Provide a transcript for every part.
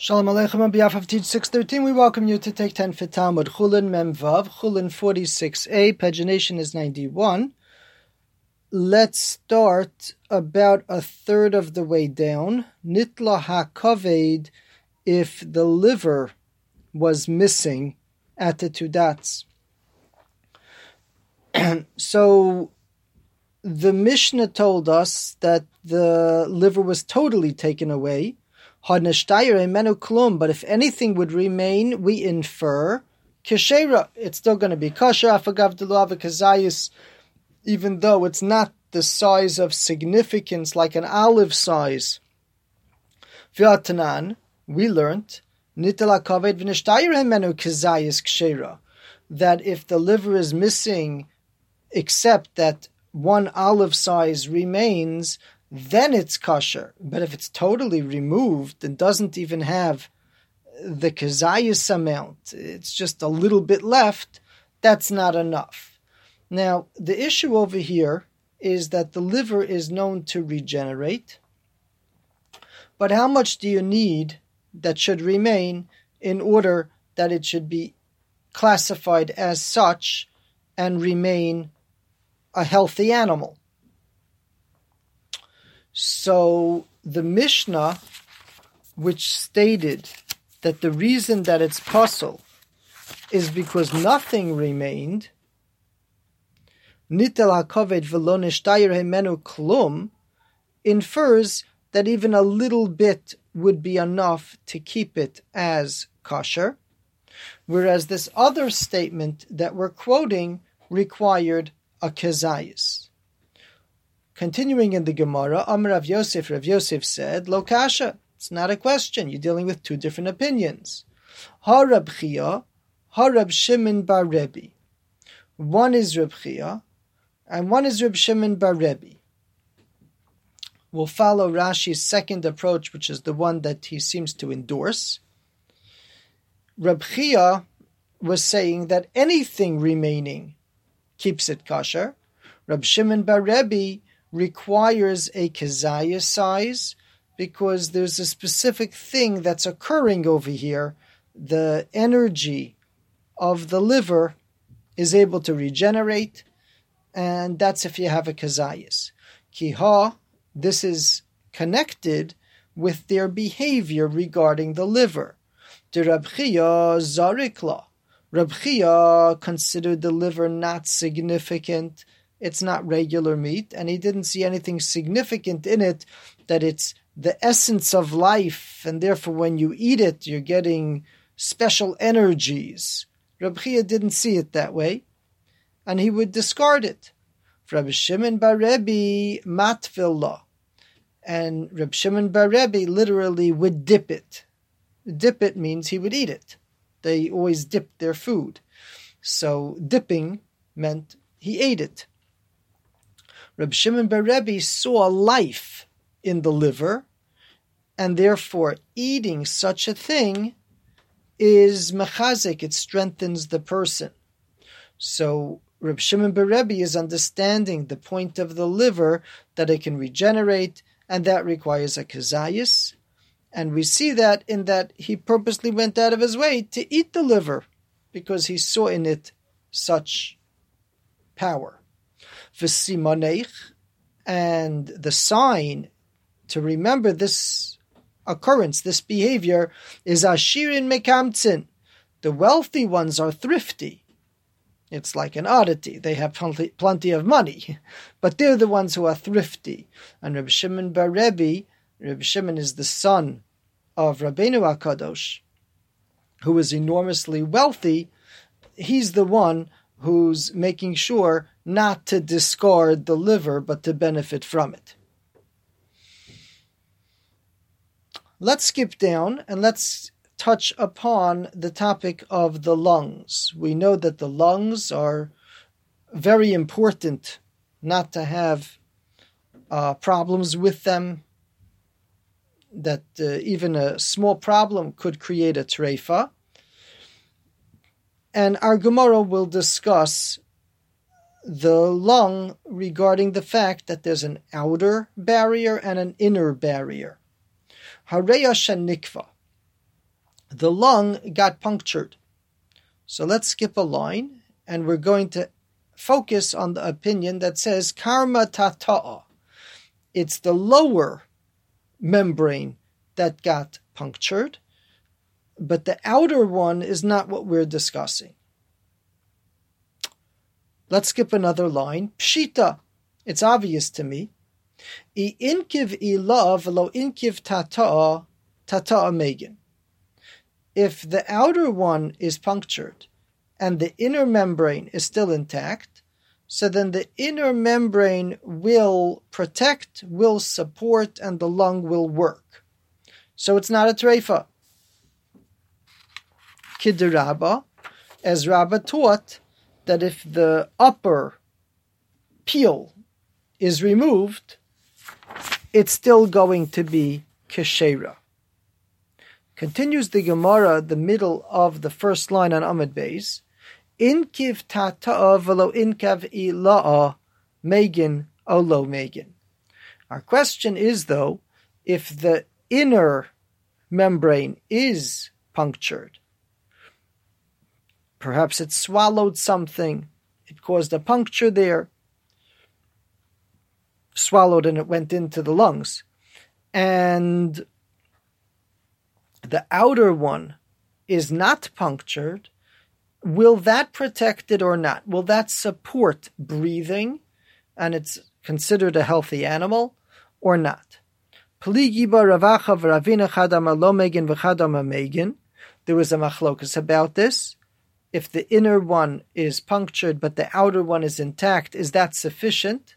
Shalom Aleichem. On behalf of Teach 613, we welcome you to take 10 for Talmud. Chulin Mem Vav, Chulin 46a, pagination is 91. Let's start about a third of the way down. Nitla HaKaved, if the liver was missing at the two dots. So the Mishnah told us that the liver was totally taken away. But if anything would remain, we infer keshera. It's still going to be kosher, afagav delav kazayis, even though it's not the size of significance like an olive size. V'atanan, we learned nitala kaved v'nishtayir hemenu kazayis keshera, that if the liver is missing, except that one olive size remains, then it's kosher. But if it's totally removed and doesn't even have the kazayis amount, it's just a little bit left, that's not enough. Now, the issue over here is that the liver is known to regenerate, but how much do you need that should remain in order that it should be classified as such and remain a healthy animal? So the Mishnah, which stated that the reason that it's puzzle is because nothing remained, nitel hakaved v'lo nishtayir hemenu klum, infers that even a little bit would be enough to keep it as kosher, whereas this other statement that we're quoting required a kezayis. Continuing in the Gemara, Amar Rav Yosef said, Lo kasha, it's not a question, you're dealing with two different opinions. Ha Rab Chia, Ha Rab Shimon bar Rebbe. One is Rab Chia, and one is Rab Shimon bar Rebbe. We'll follow Rashi's second approach, which is the one that he seems to endorse. Rab Chia was saying that anything remaining keeps it kosher. Rab Shimon bar Rebbe requires a kezayis size because there's a specific thing that's occurring over here. The energy of the liver is able to regenerate, and that's if you have a kezayis. Kiha, this is connected with their behavior regarding the liver. The Rab Chia zarikla. Rab Chia considered the liver not significant. It's not regular meat, and he didn't see anything significant in it, that it's the essence of life, and therefore when you eat it, you're getting special energies. Reb Chia didn't see it that way, and he would discard it. Reb Shimon bar Rebbe matvillah, and Reb Shimon bar Rebbe literally would dip it. Dip it means he would eat it. They always dipped their food. So dipping meant he ate it. Reb Shimon bar Rebbe saw life in the liver, and therefore eating such a thing is mechazik, it strengthens the person. So Reb Shimon bar Rebbe is understanding the point of the liver, that it can regenerate, and that requires a kezayis. And we see that in that he purposely went out of his way to eat the liver, because he saw in it such power. V'simonech, and the sign to remember this occurrence, this behavior, is ashirin mekamtzin. The wealthy ones are thrifty. It's like an oddity. They have plenty of money, but they're the ones who are thrifty. And Reb Shimon bar Rebbe, Reb Shimon is the son of Rabbeinu HaKadosh, who is enormously wealthy. He's the one who's making sure not to discard the liver, but to benefit from it. Let's skip down and let's touch upon the topic of the lungs. We know that the lungs are very important not to have problems with them, that even a small problem could create a treifa. And our Gemara will discuss the lung regarding the fact that there's an outer barrier and an inner barrier. Hareya shenikva. the lung got punctured. So let's skip a line, and we're going to focus on the opinion that says karma tata'a. It's the lower membrane that got punctured, but the outer one is not what we're discussing. Let's skip another line. Pshita. It's obvious to me. I inkiv ila v'lo inkiv tata'a megan. If the outer one is punctured and the inner membrane is still intact, so then the inner membrane will protect, will support, and the lung will work. So it's not a treifa. Kiderabba, as Rabbah taught, that if the upper peel is removed, it's still going to be keshera. Continues the Gemara, the middle of the first line on Amud Beis. Inkiv tata'a v'lo inkav ila'a megan o lo megan. Our question is, though, if the inner membrane is punctured, perhaps it swallowed something, it caused a puncture there, swallowed and it went into the lungs, and the outer one is not punctured, will that protect it or not? Will that support breathing and it's considered a healthy animal or not? There was a machlokas about this. If the inner one is punctured but the outer one is intact, is that sufficient?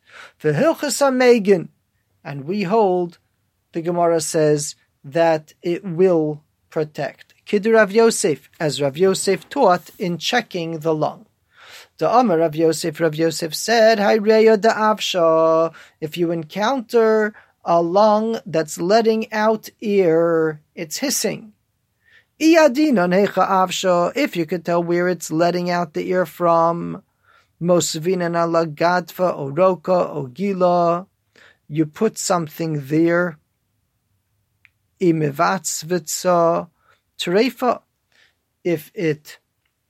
And we hold, the Gemara says, that it will protect. Kidur Rav Yosef, as Rav Yosef taught in checking the lung. The Amar Rav Yosef said, Hayreya da'avsha, if you encounter a lung that's letting out air, it's hissing. Iyadinon hecha avsha, if you could tell where it's letting out the air from, Mosvinan ala gadfa, o roka, o gila, you put something there, imivatzvitza, terefa, if it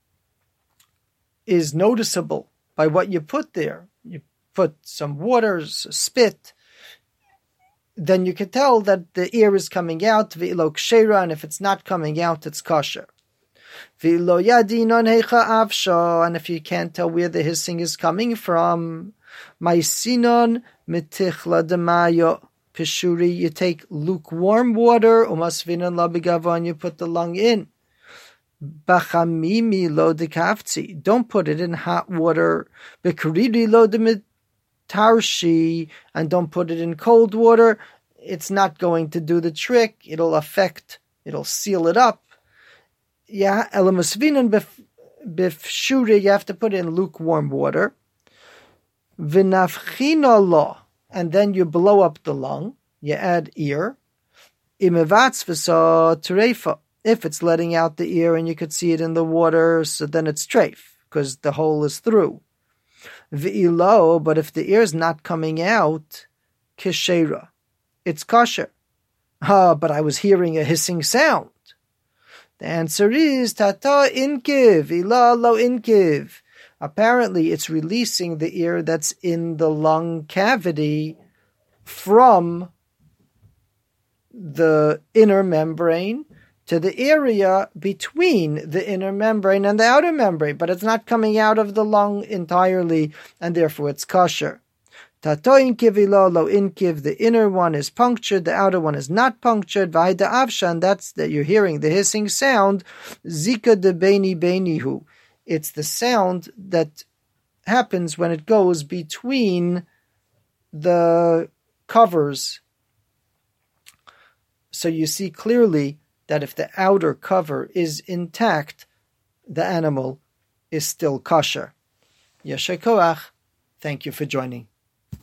is noticeable by what you put there, you put some water, spit, then you can tell that the air is coming out, v'ilo kshera, and if it's not coming out, it's kosher. V'ilo yadinon hecha avsha, and if you can't tell where the hissing is coming from, maisinon mitichla demayo pishuri, you take lukewarm water, umasvinon labigava, and you put the lung in. Bachamimi lo dekavtzi, don't put it in hot water. Bekariri lo tarshi, and don't put it in cold water. It's not going to do the trick. It'll seal it up. Yeah, elamusvinan bifshuri, you have to put it in lukewarm water. Vinafchina lo, and then you blow up the lung. You add air. Imevatzvisa terefa, if it's letting out the air and you could see it in the water, so then it's treif, because the hole is through. V'ilo, but if the air is not coming out, keshera, it's kosher. But I was hearing a hissing sound. The answer is tata inkiv, ila lo inkiv. Apparently, it's releasing the air that's in the lung cavity from the inner membrane to the area between the inner membrane and the outer membrane, but it's not coming out of the lung entirely, and therefore it's kosher. Tato inkiv ilo lo inkiv, the inner one is punctured, the outer one is not punctured. V'haida avshan, that's that you're hearing the hissing sound. Zika de beini beinihu, it's the sound that happens when it goes between the covers. So you see clearly that if the outer cover is intact, the animal is still kosher. Yesher koach. Thank you for joining.